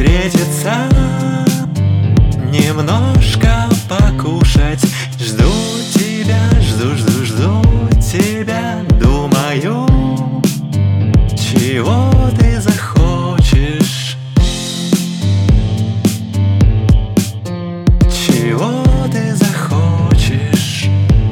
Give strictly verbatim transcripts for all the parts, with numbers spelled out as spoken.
встретиться, немножко покушать. Жду тебя, жду, жду, жду тебя, думаю, чего ты захочешь, чего ты захочешь.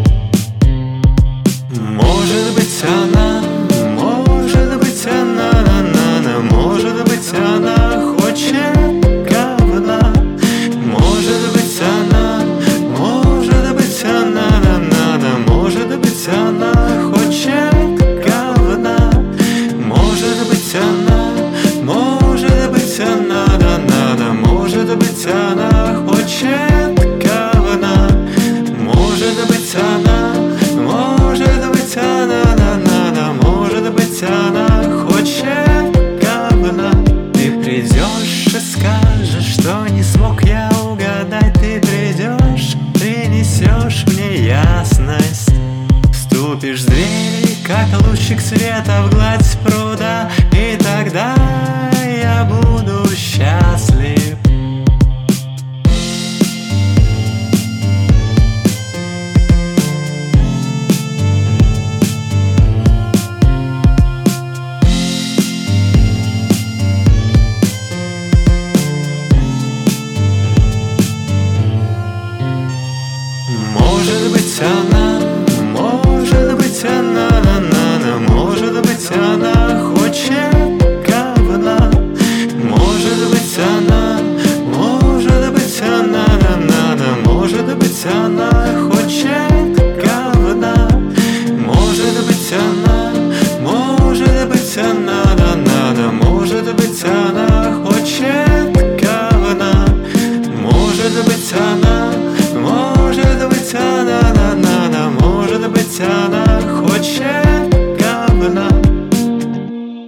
Может быть, она, может быть, она, на, на, на, может быть, она хочет говна. Может быть, она, может быть, она, на, на, на, может быть, она хочет говна. Может быть, она, может быть, она, на, на, на, может быть, она хочет говна. Может быть, она, может быть, она, на, на, на, может быть, она хочет говна. Ты придешь и скажешь, что не смог я угадать. Ты придешь, принесешь мне ясность. Вступишь в двери, как лучик света в гладь пруда, и тогда я буду счастлив. Может быть, она, может быть, она, на, на, на, может быть, она хочет говна. Может быть, она, может быть, она, на, на, на, может быть, она